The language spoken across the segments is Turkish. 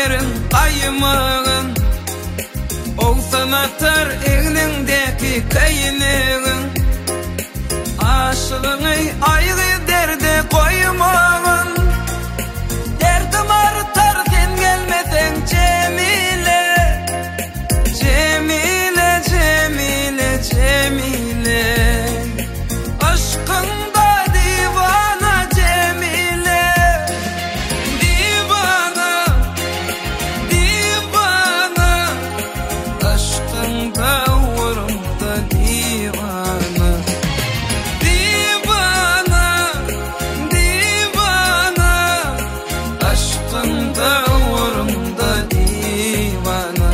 yerin qaymağın olsan atar egningdeki kayınığın aşığını ayrı derde koymağın derdim artar sen gelmesen Cemile Cemile Cemile Cemile aşkında divana Cemile divana divana aşkında uğrumda divana divana divana aşkında uğrumda divana.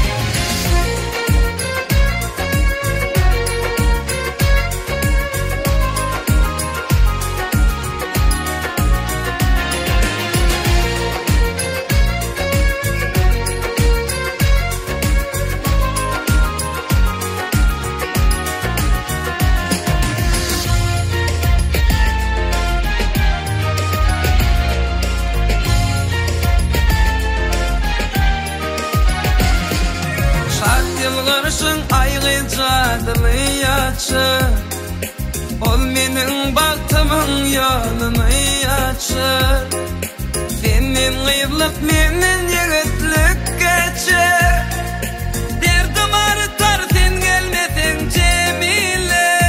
Yılgırışın aygı cadını yaçı ol menin baktımın yolunu açır senin gıyblık menin yigitlik geçer derdim artar sen gelmesen Cemile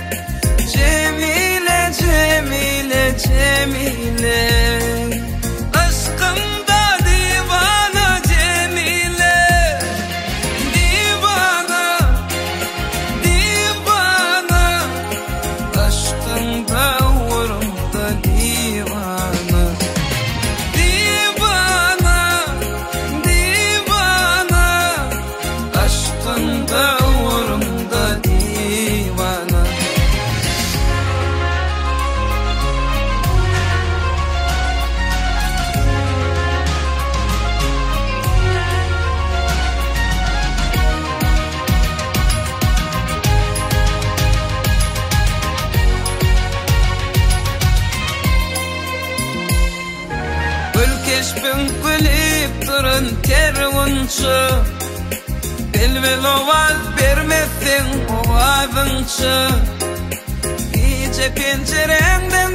Cemile Cemile Cemile aşkında divana Cemile divana divana aşkında uğrumda divana divana divana aşkında uğrumda divana. Gülkeşbin gülüp durun tervunçu Bilbil ovaz vermesin ovazınçı Gece pencerenden